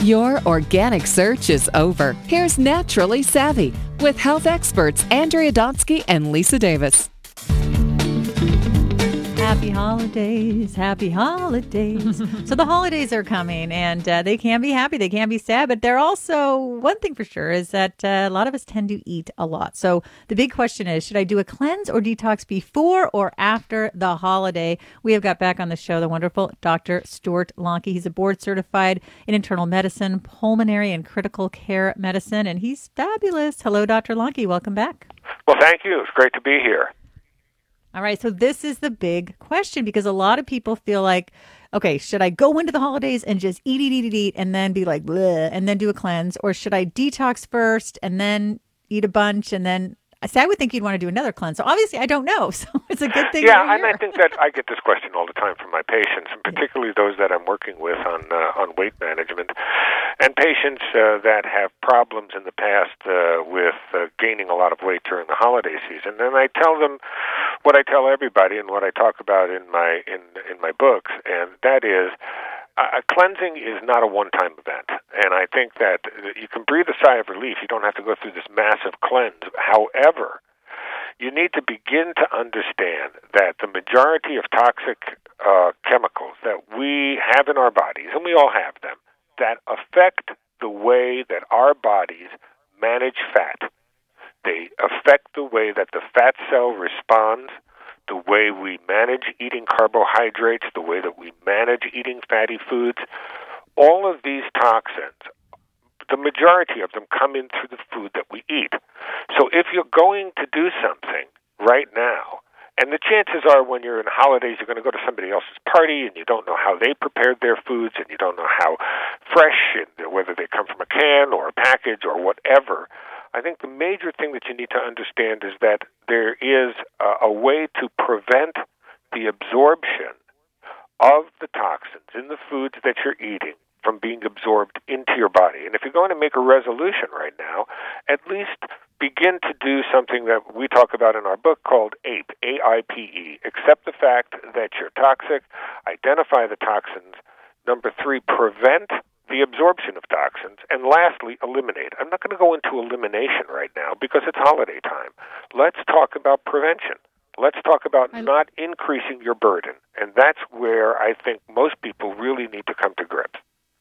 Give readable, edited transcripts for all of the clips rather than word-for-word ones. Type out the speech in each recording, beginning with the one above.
Your organic search is over. Here's Naturally Savvy with health experts Andrea Donsky and Lisa Davis. Happy holidays, happy holidays. So the holidays are coming, and they can be happy, they can be sad, but they're also, one thing for sure is that a lot of us tend to eat a lot. So the big question is, should I do a cleanse or detox before or after the holiday? We have got back on the show the wonderful Dr. Stuart Lonke. He's a board certified in internal medicine, pulmonary and critical care medicine, and he's fabulous. Hello, Dr. Lonke. Welcome back. Well, thank you. It's great to be here. All right, so this is the big question because a lot of people feel like, okay, should I go into the holidays and just eat, and then be like, bleh, and then do a cleanse? Or should I detox first and then eat a bunch and then... I would think you'd want to do another cleanse. So obviously, I don't know. So it's a good thing. Yeah, and I think that I get this question all the time from my patients, and particularly those that I'm working with on weight management, and patients that have problems in the past with gaining a lot of weight during the holiday season. And I tell them what I tell everybody, and what I talk about in my books, and that is. Cleansing is not a one-time event, and I think that you can breathe a sigh of relief. You don't have to go through this massive cleanse. However, you need to begin to understand that the majority of toxic chemicals that we have in our bodies, and we all have them, that affect the way that our bodies manage fat. They affect the way that the fat cell responds, the way we manage eating carbohydrates, the way that we manage eating fatty foods. All of these toxins, the majority of them come in through the food that we eat. So if you're going to do something right now, and the chances are when you're in holidays, you're going to go to somebody else's party and you don't know how they prepared their foods and you don't know how fresh, and whether they come from a can or a package or whatever. I think the major thing that you need to understand is that there is a way to prevent the absorption of the toxins in the foods that you're eating from being absorbed into your body. And if you're going to make a resolution right now, at least begin to do something that we talk about in our book called APE, A-I-P-E. Accept the fact that you're toxic, identify the toxins. Number 3, prevent the absorption of toxins, and lastly, eliminate. I'm not going to go into elimination right now because it's holiday time. Let's talk about prevention. Let's talk about not increasing your burden, and that's where I think most people really need to come to grips.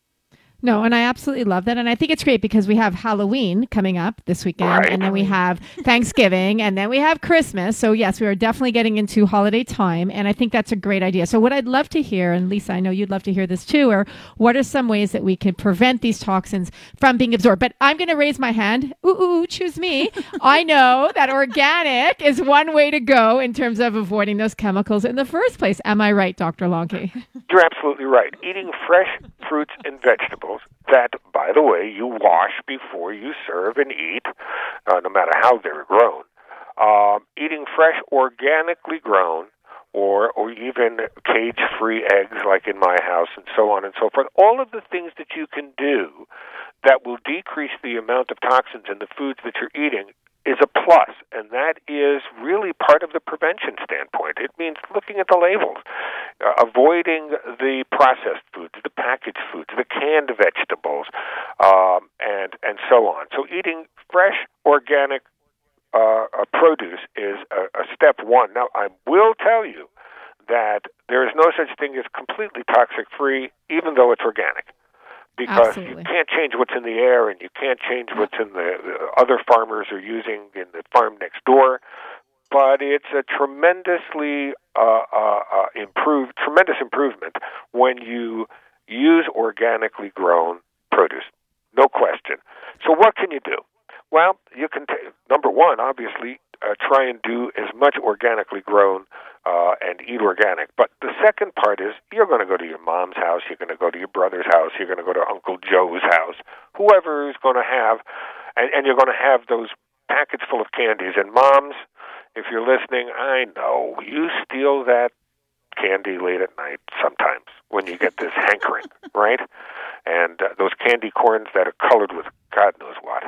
No, and I absolutely love that. And I think it's great because we have Halloween coming up this weekend, right. And then we have Thanksgiving, and then we have Christmas. So yes, we are definitely getting into holiday time. And I think that's a great idea. So what I'd love to hear, and Lisa, I know you'd love to hear this too, or what are some ways that we can prevent these toxins from being absorbed? But I'm going to raise my hand. Choose me. I know that organic is one way to go in terms of avoiding those chemicals in the first place. Am I right, Dr. Lonke? You're absolutely right. Eating fresh fruits and vegetables that, by the way, you wash before you serve and eat, no matter how they're grown. Eating fresh, organically grown, or even cage-free eggs like in my house, and so on and so forth. All of the things that you can do that will decrease the amount of toxins in the foods that you're eating is a plus, and that is really part of the prevention standpoint. It means looking at the labels, avoiding the processed foods, the packaged foods, the canned vegetables, and so on. So eating fresh, organic produce is a step one. Now, I will tell you that there is no such thing as completely toxic-free, even though it's organic. Because Absolutely. You can't change what's in the air, and you can't change what's in the other farmers are using in the farm next door. But it's a tremendously tremendous improvement when you use organically grown produce. No question. So what can you do? Well, you can number one, obviously, try and do as much organically grown and eat organic. But the second part is you're going to go to your mom's house, you're going to go to your brother's house, you're going to go to Uncle Joe's house, whoever is going to have, and you're going to have those packets full of candies. And moms, if you're listening, I know you steal that candy late at night sometimes when you get this hankering, right? And those candy corns that are colored with God knows what.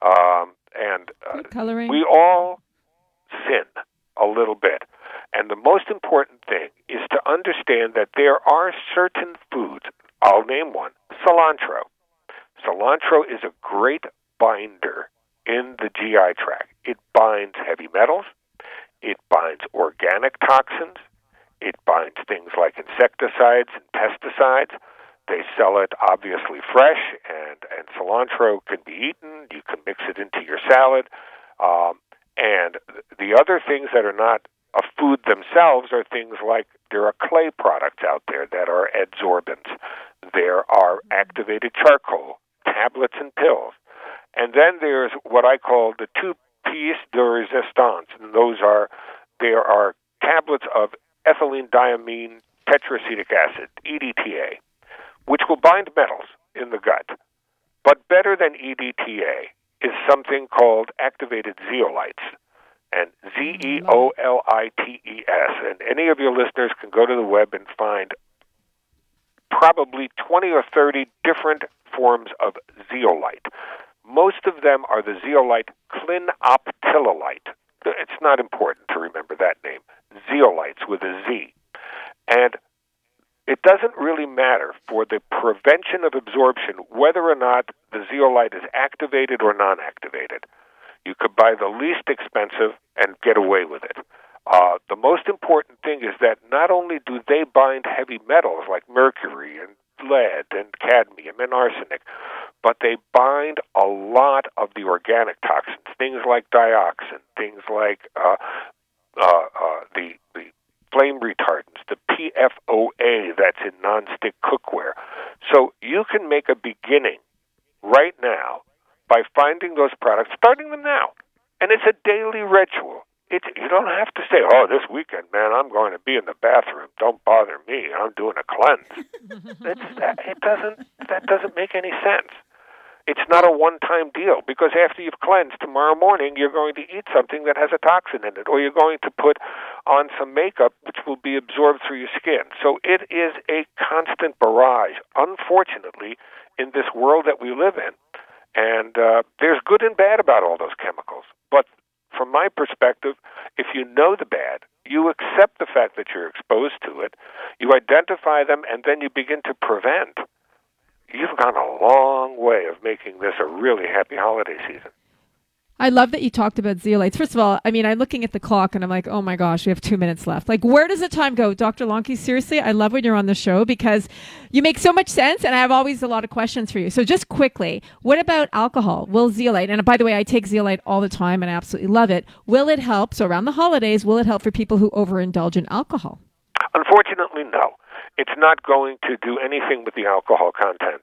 Coloring. We all sin a little bit. And the most important thing is to understand that there are certain foods, I'll name one, cilantro. Cilantro is a great binder in the GI tract. It binds heavy metals. It binds organic toxins. It binds things like insecticides and pesticides. They sell it obviously fresh, and cilantro can be eaten. You can mix it into your salad. And the other things that are not a food themselves are things like there are clay products out there that are adsorbents. There are activated charcoal, tablets and pills. And then there's what I call the two-piece de resistance. And there are tablets of ethylene diamine tetraacetic acid, EDTA, which will bind metals in the gut. But better than EDTA is something called activated zeolites, and ZEOLITES. And any of your listeners can go to the web and find probably 20 or 30 different forms of zeolite. Most of them are the zeolite clinoptilolite. It's not important to remember that name. Zeolites with a Z. And it doesn't really matter for the prevention of absorption whether or not the zeolite is activated or non-activated. You could buy the least expensive and get away with it. The most important thing is that not only do they bind heavy metals like mercury and lead and cadmium and arsenic, but they bind a lot of the organic toxins, things like dioxin, things like the flame retardants, the PFOA that's in nonstick cookware. So you can make a beginning right now by finding those products, starting them now. And it's a daily ritual. You don't have to say, oh, this weekend, man, I'm going to be in the bathroom. Don't bother me. I'm doing a cleanse. That doesn't make any sense. It's not a one-time deal, because after you've cleansed, tomorrow morning you're going to eat something that has a toxin in it, or you're going to put on some makeup which will be absorbed through your skin. So it is a constant barrage, unfortunately, in this world that we live in. And there's good and bad about all those chemicals. But from my perspective, if you know the bad, you accept the fact that you're exposed to it, you identify them, and then you begin to prevent. You've gone a long way of making this a really happy holiday season. I love that you talked about zeolites. First of all, I mean, I'm looking at the clock and I'm like, oh my gosh, we have 2 minutes left. Like, where does the time go? Dr. Longke, seriously, I love when you're on the show because you make so much sense and I have always a lot of questions for you. So just quickly, what about alcohol? Will zeolite, and by the way, I take zeolite all the time and I absolutely love it. Will it help? So around the holidays, will it help for people who overindulge in alcohol? Unfortunately, no. It's not going to do anything with the alcohol content,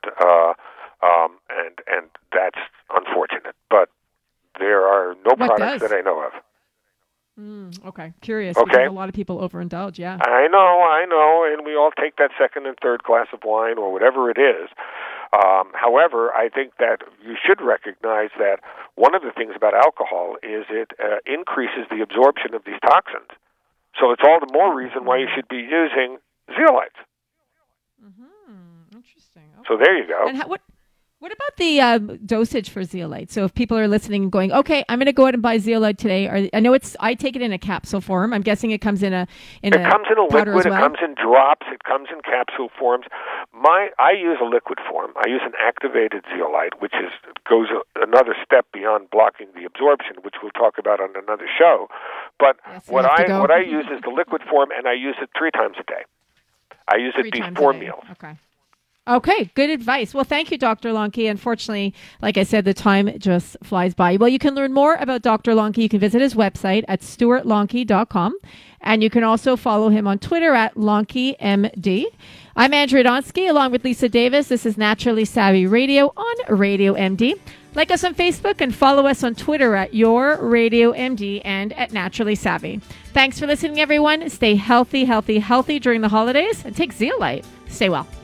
and that's unfortunate. But there are no products that I know of. Okay, curious. Okay. Because a lot of people overindulge, yeah. I know, and we all take that second and third glass of wine or whatever it is. However, I think that you should recognize that one of the things about alcohol is it increases the absorption of these toxins. So it's all the more reason why you should be using zeolites. Interesting. Okay. So there you go. And what about the dosage for zeolite? So if people are listening and going, okay, I'm going to go out and buy zeolite today. I know I take it in a capsule form. I'm guessing it comes in a comes in a liquid. Well? It comes in drops. It comes in capsule forms. I use a liquid form. I use an activated zeolite, which goes another step beyond blocking the absorption, which we'll talk about on another show. But yes, what I use is the liquid form, and I use it 3 times a day. I use it before meals. Okay, good advice. Well, thank you, Dr. Longke. Unfortunately, like I said, the time just flies by. Well, you can learn more about Dr. Longke. You can visit his website at stuartlongke.com. And you can also follow him on Twitter at LongkeMD. I'm Andrea Donsky, along with Lisa Davis. This is Naturally Savvy Radio on Radio MD. Like us on Facebook and follow us on Twitter at Your Radio MD and at Naturally Savvy. Thanks for listening, everyone. Stay healthy during the holidays and take zeolite. Stay well.